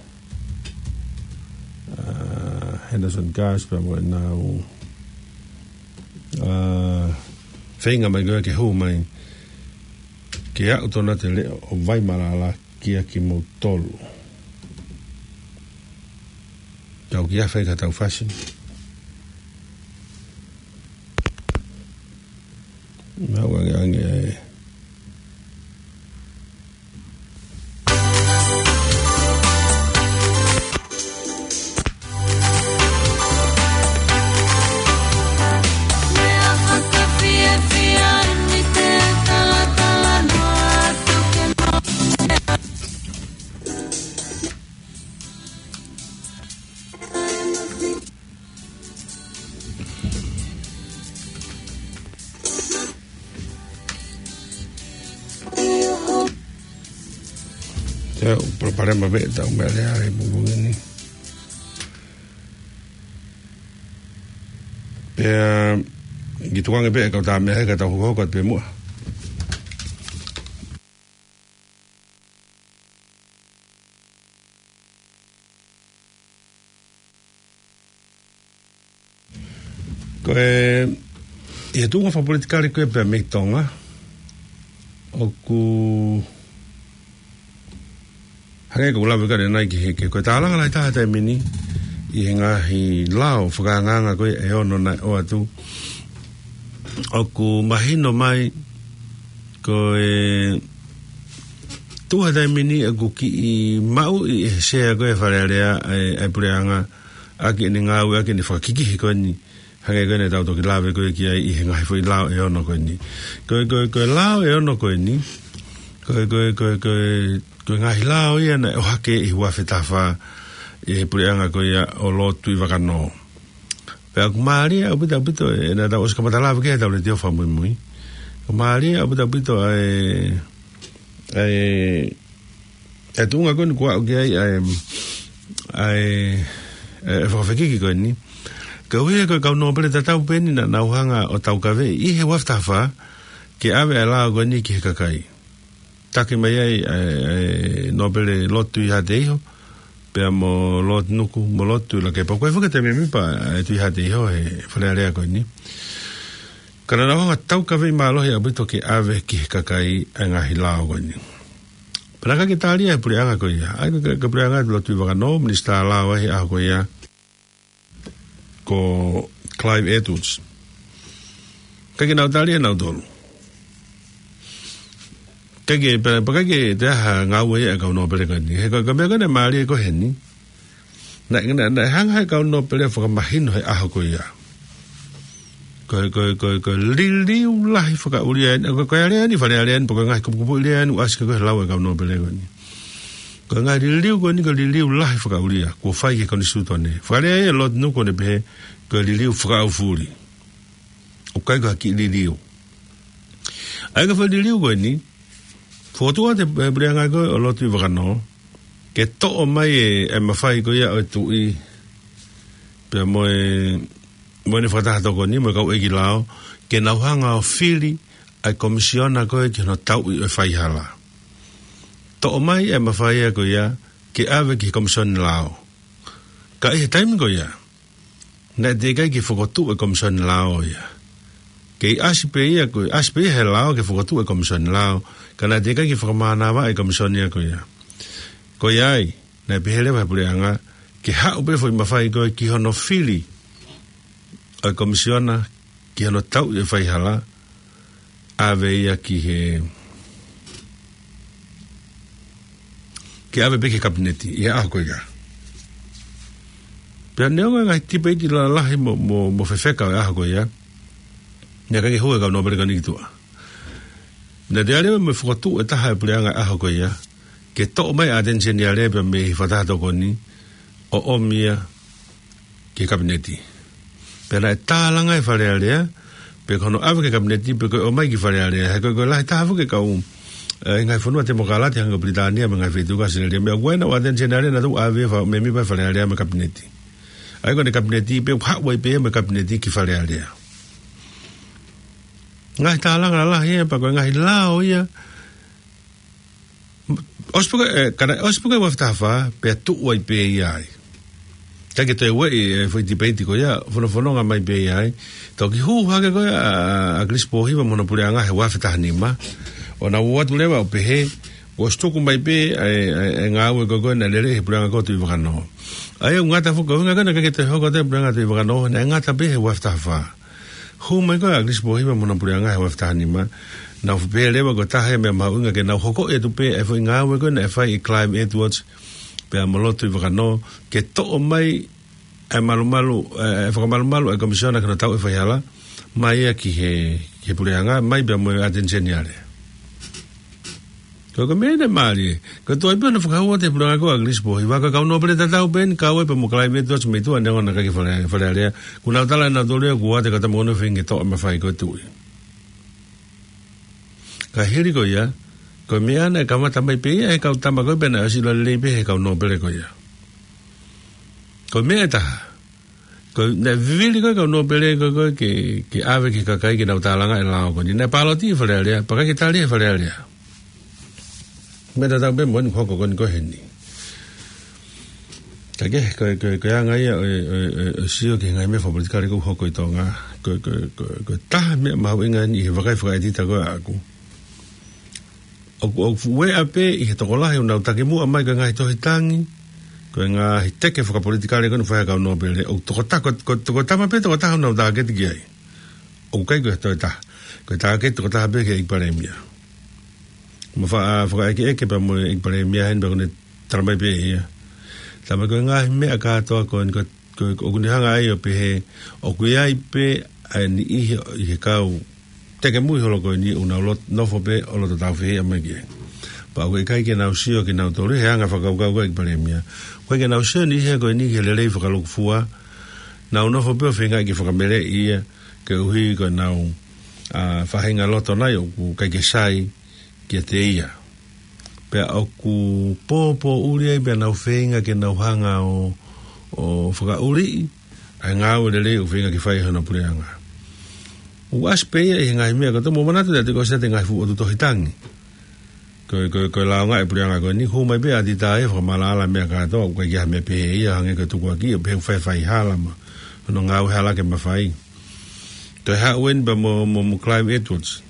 Henderson gas pa mo e nau whainga mai goe ke hou mai ke au tona te leo o vai marala kia ki mo tolu tau ki a whaika tau fashion mau ange Preparem a ver, tá uma área bugini. Gitu kan be kau ta me ka ta ho ko pe mo. Ko e tu nga fa politikari ko pe me tonga. O ku hare ko la ka na ki ko ta la la ta mini I ngahi lao whakanganga koe e ono na o atu o ku mahino mai koe tuha dai mini a ku ki I mau I sea koe wharearea e pureanga aki ni ngau aki ni whakikihi koe ni hange koe ne tau toki lawe koe ki ai I ngahi fwoi lao e ono koe ni koe lao e ono koe ni koe ngahi lao ia na o hake I hua whetawha e pureanga ko ia o lotu I wakano. Pea ku maaria upita e na tau oska matalawa ke tau le teo wha mui. Ku maaria upita e tunga koni kua uke ai whakawhekiki koe ni. Ka uia koe kau nopere tatau peni na nauhanga o tau kawe I he waftafa ke awe a lao koe ni ki he kakai. Take mai ai nopere lotu I hate iho. Pea mo lot nuku mo lotu la ke pa koe whakate me mipa e tui hate iho e wharearea koe ni kana na honga tau kawe I maalohi a bito ke ave ki he kakai e ngahi lao koe ni panaka ke tālia e pureanga koe ia ai ka pureanga e lotu I wakano minista lao ahi aho koe ia ko Clive Edwards kake nau tālia nau tolu kage pakage te ha ngau e ka no pele kani he ka me ka ne mali ko heni na hang ha ka no pele fo ka mahino he aho ko ia ko liu la hi fo ka ulia ko ale ni fale ale ko ngai ko ulia nu as ko lawe ka no pele kani ko ngai liu ko ni ko liu la hi fo ka ulia ko fai ke ko ni sutone fale e lot nu ko ne be ko liu fo ka ufuri o kai ka ki liu ai ka fo liu ko ni Fotua te breanga ko o lotu I wakano ke to o mai e mawhai ko ia o tui pe moe ne whatahato ko ni mo kau eki lao ke nauhanga o whiri ai komisiona ko e ki no tau I o whaihala to o mai e mawhai ko ia ke awe ki komisiona lao ka I he taimi ko ia na te kai ki whakotu e komisiona lao ia ke asipe ia ko asipe he lao ke whakotu e komisiona lao kana te kai ki whakamana wa e komisionia ko ia. Ko iai, na pehele wa pureanga, ke hau pefo I mawhai koe ki hono whili o komisiona, ki hono tau I whaihala, ave ia ki he... Ki ave peke kabineti, ia aho koe ka. Pea neonga ngai tipe iti la lahi mo whewheka o aho koe ia, nia kai hoi kau no pereka nikitua. Na te arewa me whakatu e taha e pureanga aho ko ia, ke to mai atensia ni arewa me I whatahato ko ni, o omia ke kabineti. Pena e tālanga e whare area, pe kono awa ke kabineti, pe koe o mai ki whare area, he koe lahi taha ke kau, ngai whanua te mokalati hanga Britania, me ngai whituka sineria, mea guaina o atensia ni area na tu awe me mi pai whare area me kabineti. Ai kone kabineti, pe hawai pe me kabineti ki whare area. Ngai tālanga la ia pa koe ngai lao ia ospuka waftafa pe tu wai pe iai take te wei foi debate ko ia fono mai pe iai to ki hu hake ko a grispo hiva monopuleanga he wafta nima ona wat lewa pe he o stoku mai pe ngau ko na lere he puleanga ko tu vakano ai ngata fo ko ngaka ke te ho ko te puleanga tu vakano na ngata pe he waftafa Hu mai ko aglis bo hiva mona pureanga he wafta nima na pe lewa ko tahe me maunga ke na hoko e tu pe e foi ngawe ko na fai Clive Edwards pe amolotu I wakano ke to mai e malu e whakamalu e komisiona kana tau e whaihala mai ki he pureanga mai pe mo atenseniare ko mene mali ko to ipo na whakaua te pureanga ko aglis bo hiva ka no pere tatau pen ka we pe mo Clive Edwards me tu ane ona ka ki whaihala kuna tala na dole ko ate ka tamo no finge to me fai ko tu ka heri ko ia Ko mea na kamata mai pe e kau tama ko bena asilo lebe e kau no pele ko ya. Ko mea ta. Ko na vivili ko no pele ko ke ave ki kakai ki na utalanga e lao ko ni na paloti fale ale pa ka tali fale ale. Me da ta be mon ko ko heni. Kage ko anga ia sio ke ngai me favorite kare ko hoko itonga ko ta me ma winga ni vai ti ta ko aku o we ape I to kola he una take mu mai ka ngai to hitangi ko nga hiteke foka politikale ko no fa ka no bele o to ta ko ta ma pe to ta no da ke ti ai o kai ko to ta ke to ta be ke ikparemia mo fa ke pa mo ikparemia hen be ne trama be ia Tama ko nga me aka to ko o kuni hanga ai o pe o ku ai pe ani I kau te ke mui holo ko ni una lot no fo pe o lo ta fe me ke pa ko kai ke na usio ke na to re hanga fa ka ko paremia ko ke na usio ni he ko ni ke le fa ka lo fua na no fo pe fe nga ke fa ka mele ia ke hui ko na fa hinga loto na yo ku kai ke sai ke te ia pe aku popo uri ai be na fenga ke na hanga o faka uri ai nga o le fenga ke fai hana pureanga o aspe e nga me ko to mo manatu de ko se tenga fu o to hitangi ko la nga e pureanga ko ni ko mai be adita e fa malala me ka to ko ya me pe ia nga ko to ko ki pe fai hala ma no nga o hala ke ma fai to ha wen ba mo Clive Edwards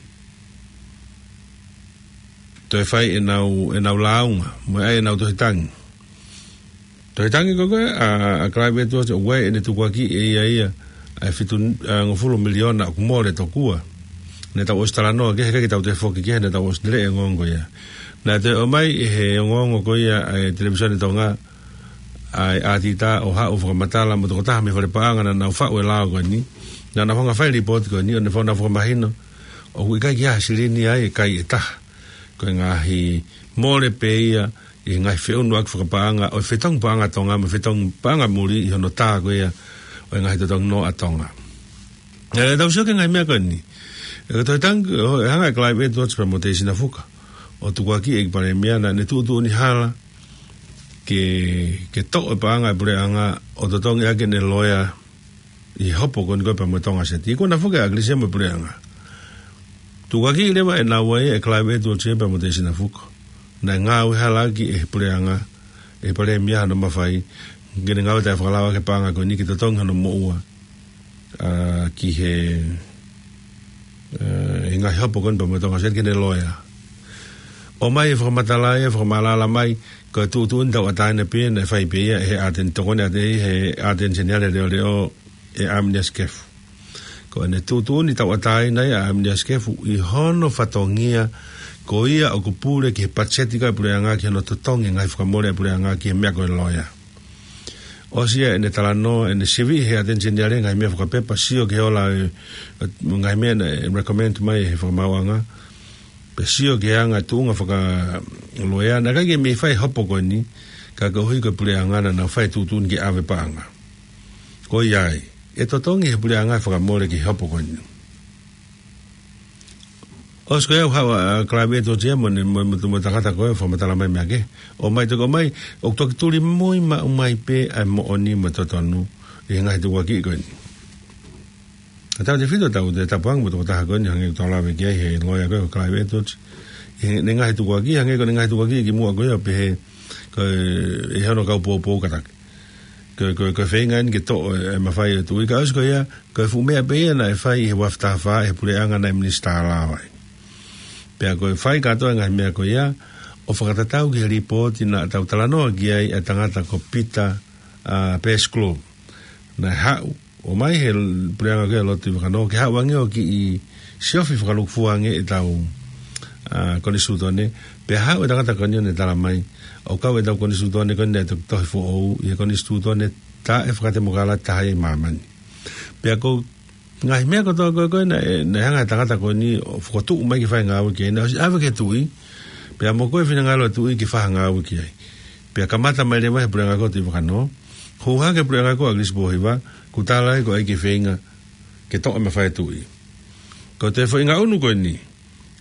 to fai e nau launga mo ai nau to hitangi ko a Clive Edwards o we ne tu kwaki e ia ai fitu ngofulu miliona ku mole to kua ne ta australano ke ta te foki ke ne ta australia ngongo ya na te o mai he ngongo ko ia televisione tonga ai atita o ha o matala mo to ta me fale paanga na fa o la ko ni na fonga fai report ko ni ne fonga fo mahino o ka ya silini ai kai ta ko ngahi mole peia I ngai feo no ak whakapaanga o whetong paanga tonga me whetong paanga muri I hono tā ko ia o ngahi totong no atonga e tau sio ke ngai mea koni e toi tang hanga Clive Edwards pa mo te sina fuka o tukuaki e pare mea na ne tu ni hala ke to e paanga e pure anga o totong ake ne loya I hopo koni koe pa mo tonga seti I kona fuka aglisia mo pure anga tukuaki lewa e na wai e Clive Edwards e pa mo te sina fuka na ngau halaki e pureanga e pare mia no mafai ngene ngau ta falawa ke panga ko ni ki totong no moa ki he nga hapo kon ba mo tonga set ke ne loya o mai fo matala e fo malala mai ko tu nda wata ne pe ne fai pe e aten to ne de he aten senyale de o e amneskef ko ne tu ni ta wata ne amneskef I hono fatongia ko ia o kupure ki pachetika pureanga ki no totongi ngai whakamore pureanga ki mea koe loia. O sia ene talano ene sivi he atention diare ngai mea whakapepa sio ke ola ngai mea recommend mai he whakamawanga pe sio ke anga tuunga whaka loia na kage me whai hopo koe ni ka hui koe pureanga na whai tutun ki ave paanga. Ko iai e totongi he pureanga whakamore ki hopo koe ni. O sko eu hawa Clive Edwards e mo takata ko fo matala mai meke o mai to mai o to tuli moi ma mai pe a mo oni mo to tonu e ngai to waki ko ni ata de fido ta de tapang mo to ta ko ni ngai to la be ke he loya ko Clive Edwards e ngai to waki ngai ko ngai to waki ki mo ko pe ko e hono ka po kata ko fengan ke to ma fai to ka sko ya ko fu me be na fai e wafta fa e pure anga na minister la vai pea koe whai katoa ngai mea koe ia o whakatatau ki report na tau talanoa ki ai a tangata ko Peter Pesclo na hau o mai he pureanga koe lotu whakanoa ki hau wangi o ki I siofi whakalukfuange e tau koni sutone pea hau e tangata konio ne tala mai o kau e tau koni sutone koni ne tohi fo ou I koni sutone ta e whakate mokala tahai mamani pea ko ngai mea ko to ko na hanga tangata ko ni foto mai ki fa nga o ke na ave ke tui pe mo ko fina ngalo tui ki fa nga o ki ai pe kamata mai le mai pranga ko ti fa no ho ha ke pranga ko aglis bo hiva ku tala ko ai ki fenga ke to me fa tui ko te fa nga unu ko ni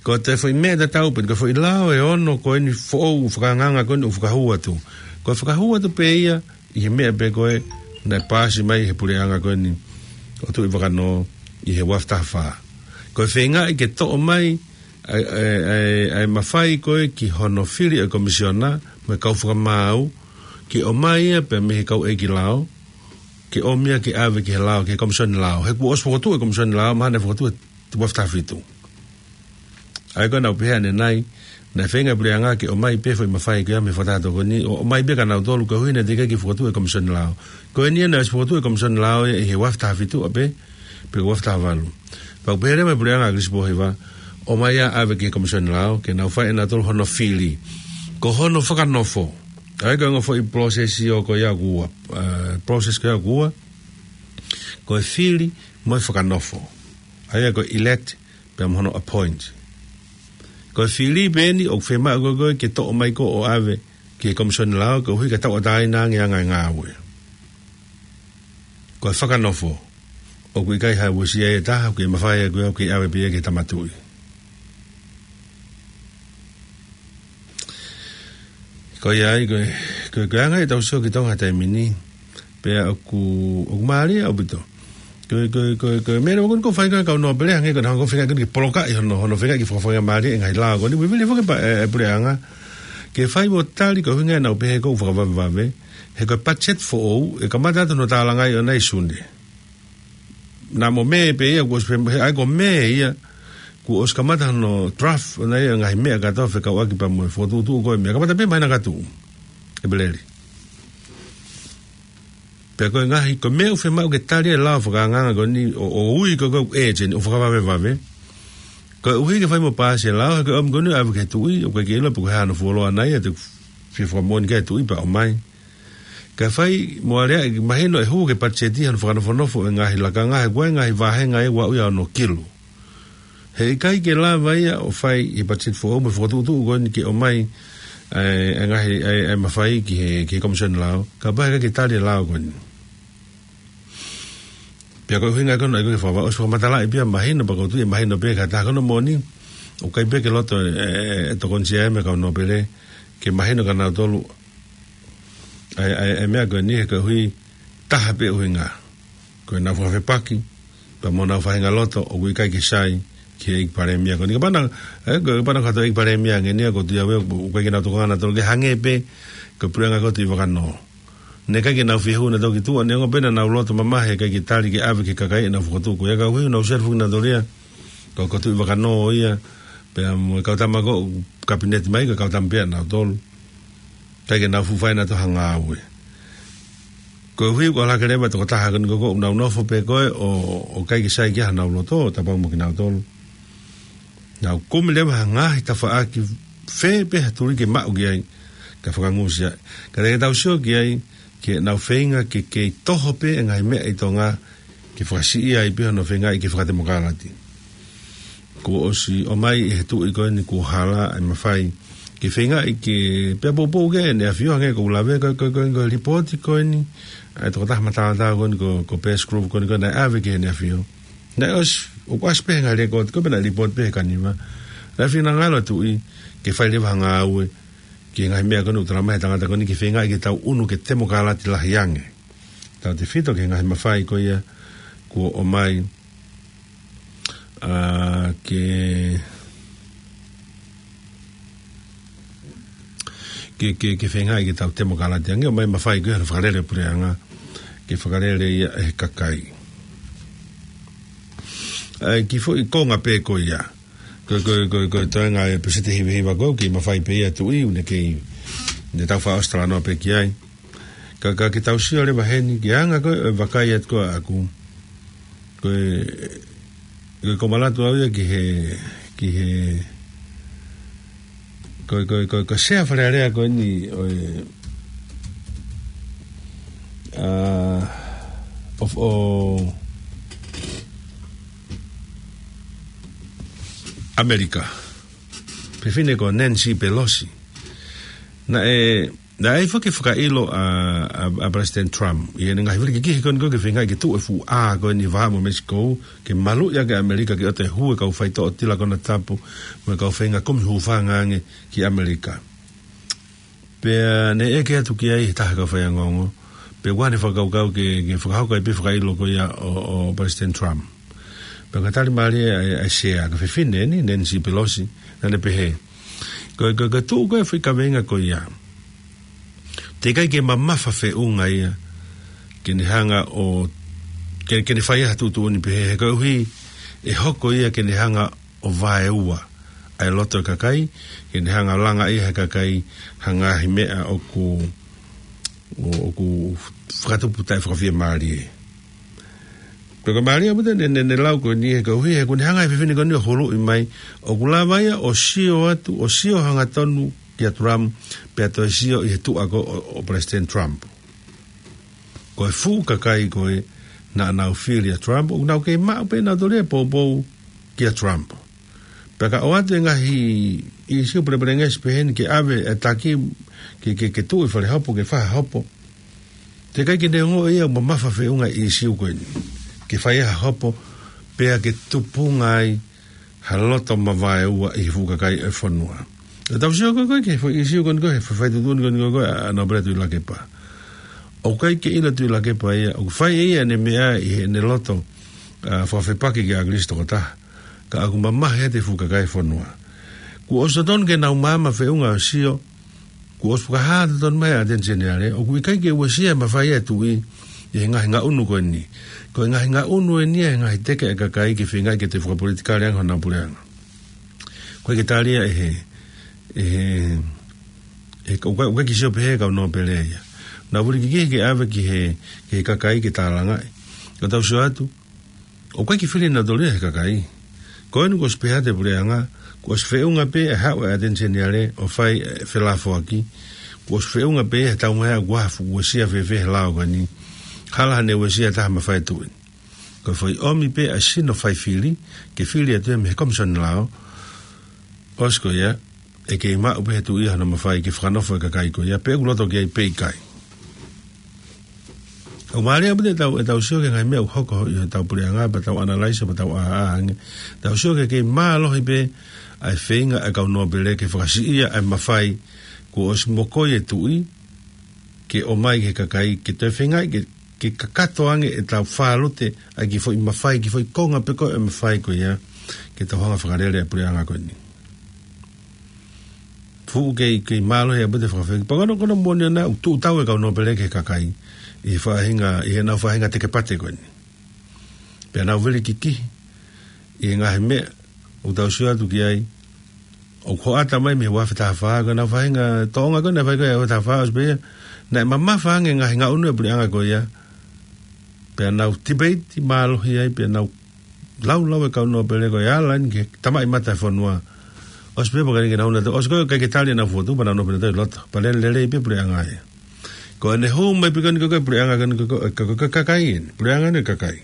ko te foi me da tau pe ko foi lao e ono ko ni fo whakanganga ko ni whakahua tu ko whakahua tu pe ia i me pe ko e na pasi mai he puleanga ko ni o tu i wakano i he wafta wha ko whenga i ke to mai ai mawhai ko e ki honofiri e komisiona me kau whakamau ki o mai e pe me he kau e ki lao ki o mia ki ave ki he lao ki he komisioni lao he ku os whakatu e komisioni lao mahane whakatu e tu wafta whitu ai ko na pea ne nai na whenga puleanga ki o mai pe foi mawhai ki a me whatato ko ni o mai pe ka nau tolu ka huina tika ki whakatu e komisioni lao ko e nia na whakatu e komisioni lao e he wafta whitu a pe wafta walu pa pere me puleanga grispo hewa o mai a ave ki komisioni lao ke nau whai na tolu hono fili ko hono whakanofo ai ko ngofo i processi o ko ia kua process ko ia kua ko e fili mo whakanofo ai ko elect pe mono appoint ko fili beni o fema go ke to mai ko o ave ke komisioni lao ko hui ka ta o dai na nga we ko whakanofo o kui kai ha wusi e ta ke mawhai ko ke ave pe ke tamatui ko ia ko anga e tau so ki tonga te mini pe aku mari au bito ko me no ko fai ka no bele anga ko no fai ka ki poloka i no fai ki fai mari ngai la ko ni we le fo pa bele anga ke fai mo tali ko hinga na pe ko fa va ve he ko pachet fo e ka mata no ta la ngai ona isunde na mo me pe ko ai ko me ia ku os ka mata no draft na ia ngai me ka to fe ka wa ki pa mo fo tu ko me ka mata pe mai na ka tu e bele pe ko ngahi ko me fe mau ke tali la fo ka nga ko ni o ui ko agent o fa va ve ko ui ke fai mo pa se la ko am ko ni ave ke tu i o ke la pu ha no fo lo na ia te fi fo mo ke tu i pa o mai ka fai mo ale imagino e hu ke pa cheti han fo no fo ngahi la ka ngahi ko ngahi va he ngahi wa u no kilo he kai ke la vai o fai i pa chet fo mo fo tu ko ni ke o mai ngahi ai ma fai ki komisioni lao ka ba ke tali lao ko ni pia ko hinga ko na ko fa o so matala e pia mahino pa ko tu mahino pe ka ta ko no moni o kai pe ke loto to kon sia me ka no pele ke mahino ka na tolu ai me ko ni ko hui ta pe hinga ko na fa fe paki pa mo na fa hinga loto o wi kai ke sai ke ik pare mia ko ni ka na ko pa na ka to ik pare mia ngeni ko tu ya we ko ke na to kana to ke hange pe ko prenga ko tu va no ne ka ke na fihu na to ki tu ne ngo pena na loto mama he ka ki tali ke ave ke ka kai na foto ko ya ka hu na usher fu na doria ko tu va no ia pe mo ka ta ma ko kabinet mai ka ta mpe na tol ka ke na fu fa na to hanga we ko hu ko la ke le ba to ta ha ko na no fo pe ko o ka ki sai ke na loto ta pa mo ki na tol na ko me le hanga ta fa ki fe pe tu ke ma o ki ka fa ngusia ka de ta usho ki ai ke na fenga ke toho pe ngai me i tonga ke frasi ia i pe no fenga i ke frate mokalati ko osi o mai e tu i ko ni ku hala ai mafai ke fenga i ke pe bo ke ne afio nge ko la ve ko report ko ni ai to ta mata ko pe screw ko na ave ke ne afio na os o pas pe ngai ko pe na report pe kanima la fina ngalo tu i ke fai le vanga we ki ngai mea kono tra mai tanga ko ni ki fenga i ke tau unu ke temo kala ti la yange tau te fito ke ngai mafai ko ia ko o mai ke fenga i ke tau temo kala ti yange o mai mafai ko ia whakarere pureanga ke whakarere ia e kakai ki fo i konga pe ko ia ko tanga e pesete hiva go ki mafai pe ia tu i une ke ne tau fa austrano pe ki ai ka ki tau si ole maheni ki anga ko vakai at ko aku ko malatu au ki he ko sea frarea ko ni America. Prefine con Nancy Pelosi. Na na ai whakailo a President Trump i ene ngai wiki ki kon ko ke finga ki tu e fu a ko ni va mo Mexico ke malu ya ke Amerika ki te hu ka fai to tila kona tapu mo ka finga kom hu fanga nge ki Amerika pe ne e ke tu ki ai ta ka fai ngongo pe wa ne whakau ke whakau ka i pe whakailo ko ia o President Trump pe ka tali mari a shea ka fine ni Nancy Pelosi na le pe he ko tu ko e venga ko ia te kai ke mamafa fe unga ia ke ni hanga o ke ni whai hatu tu ni pehe ka hui e hoko ia ke ni hanga o vae ua ai loto kakai ke ni hanga langa ia kakai hanga himea o ku whakatu putai whakawhia maari e peka maari abuta ne lau ko ni ka hui he ku ni hanga i whiwhini ko ni o holo i mai o kulawaya o sio atu o sio hanga tonu kia Trump pe ato sio i tu ako o President Trump ko e fu kakai ko e na filia Trump o na ke ma pe na dole po kia Trump pe ka o ate ngahi i sio preparenga spehen ke ave ataki ke tu e fale hapo ke fa hapo te kai ke ngo e o mafa fe unga i sio ko ke fa ia hapo pe ke tupungai haloto mavae ua i fu kakai e fonua tau sio ko ke foi sio kon ko fai tu kon ko na bretu la ke pa o kai ke ina tu la ke pa ia o fai ia ne mea i ne loto fa fe pa ke agristo ta ka ku mama he te fuka kai fonua ku o so don ke na mama fe unga sio ku o fuka ha don mai atention ale o ku kai ke o sia ma fai tu i nga unu ko ni ko nga unu ni nga te ke ka kai ke finga ke te fuka politika le ngona pulenga ko ke talia ko ki sio pe ka no pele ya na vuri ki ave ki he kakai ki talanga ko tau sio atu o ki fili na dole kakai ko no ko spea de bureanga ko sfe unga pe ha wa atention yale o fai fela fo aki ko sfe unga pe ta unga gua fu o sia fe la ko ni hala ne o sia ta ma fai tu ko foi omi pe a sino fai fili ke fili atu me kom son lao osko ya e ke ma upe tu ia na mafai ke whanofo e kakai ko ia pe uloto ke ai pe kai o maria bude tau sio ke ngai mea uhoko tau pureanga pa tau analyse pa tau aange tau sio ke ma alohi pe ai whenga e kau nobele ke whakasi ia ai mafai ko os mokoi e tui ke o mai ke kakai ke te whenga ke kakato ange e tau whalote ai ki foi mafai ki foi konga pe ko e mafai ko ia ke tau hanga whakarele e pureanga ko ni fu ke malo e bude fa fa pa no kono mona na tu tau e ka no pele ke kakai e fa hinga te ke pate ko ni pe na vele kiki e nga me o tau sua tu ki ai o ko ata mai me wa fa fa ga na fa hinga tonga ko na fa ga ta fa os be na mama fa nga unu e bude anga ko ya pe na tibet malo hi ai pe na lau e ka no pele ko ya lan ke tamai mata fo noa os pe porque que não os que Italia na foto para no perder lot para le pe preanga ko ne home me pegan ko preanga ko kakai preanga ne kakai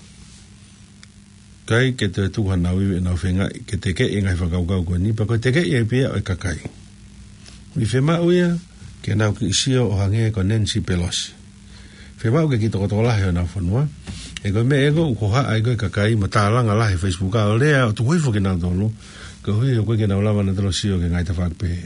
kai ke te tu hana wi na fenga ke te ke inga fa ko ni pa ko te ke e pe kakai mi fema uia ke na ki sio o hange ko Nancy Pelosi fema ke ki to la na fonwa e ko me ego ko ha ai ko kakai mata langa la Facebook a le tu wi fo ke na dolo ko hui o ke na lava na tolo sio ke ngai ta fak pe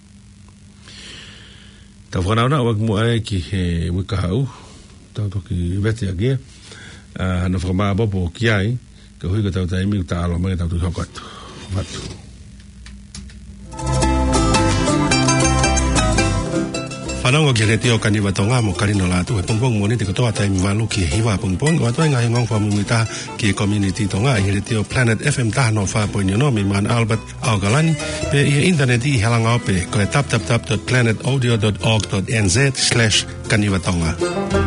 ta fona na wak mo ai ki he wika hau ta to ki vete agia no forma bobo ki ai ko hui ko ta ta mi ta alo me ta tu hokat vatu Whanau ki re teo kani watonga mo karino la tu e pongpong mo ni te kotoa tai mwalu ki hiwa pongpong o atoa ngai ngong whamumita ki community tonga i re teo Planet FM ta no wha poinyo no mi man Albert Augalani pe i internet i helanga ope ko e tap.planetaudio.org.nz/kani watonga